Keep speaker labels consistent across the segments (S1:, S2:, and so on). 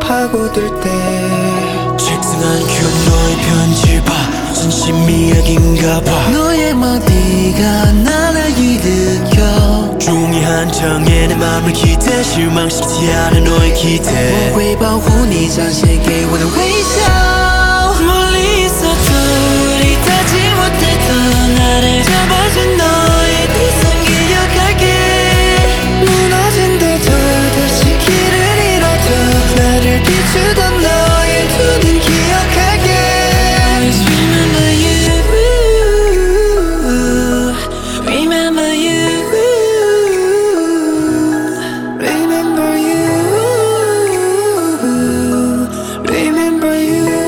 S1: 파고들 때
S2: 책상 큐 너의 편지 봐 진심 이야기인가 봐
S1: 너의 마디가 나를 일으켜
S2: 종이 한 장에 내 맘을 기대 실망시키지 않은 너의 기대
S1: 我会保护你展现给我的微笑
S2: 멀리 있어도 우리 닿지 못했던 나를 잡아준 너의 그 손 기억할게
S1: 무너진데도 다시 길을 잃어도 나를 비추던 너의 두 눈 기억할게
S2: Always remember you Remember you
S1: Remember you Remember you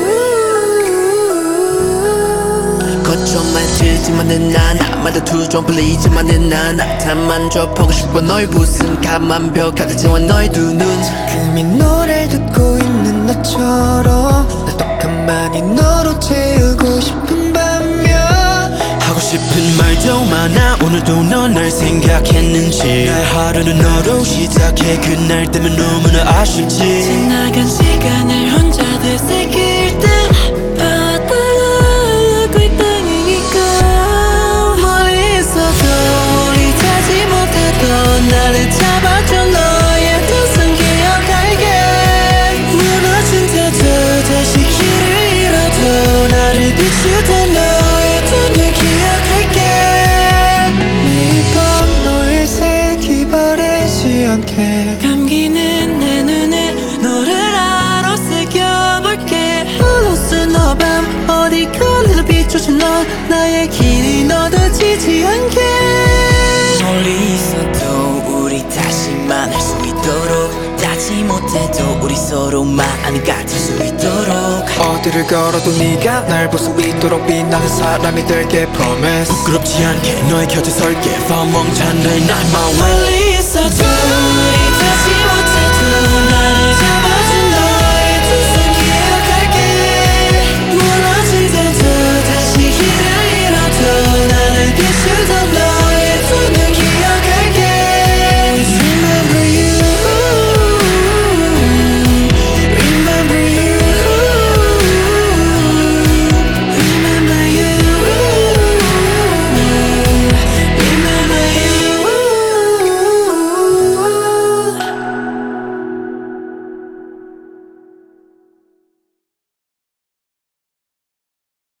S1: 거점만 들지만은 않아 말도 투정 풀리지만은 않아 다만 접하고 싶어 너의 웃음 까만 벽 가득 채운 너의 두 눈 금이 노래 듣고 있는 나처럼 나 떡한마니 너로 채우고 싶은 밤이야
S2: 하고 싶은 말도 많아 오늘도 넌 날 생각했는지 날 하루는 너로 시작해 그날 때문에 너무나 아쉽지
S1: 지나간 시간을 혼자 되새길 때 바닥을 있다니까 멀리 있어도 우리 닿지 못했던 나를 잡아준 너의 두 손 기억할게 무너진 데도 다시 길을 잃어도 나를 비추던 너의 두 눈 기억할게 매일 밤 너의 색이 바래지 않게 감기는 내 눈에 너를 알아 새겨볼게 흘러쓴 너밤 어디까지도 비춰준 너 나의 길이 너도 지지 않게
S2: 멀리 있어도 우리 다시 만날 수 있도록 닿지 못해도 우리 서로만 같을 수 있도록
S1: 어디를 걸어도 네가 날 볼 수 있도록 빛나는 사람이 될게 promise
S2: 부끄럽지 않게 너의 곁에 설게 멍찬 날 날
S1: 멀리 있어도 우리 닿지 못해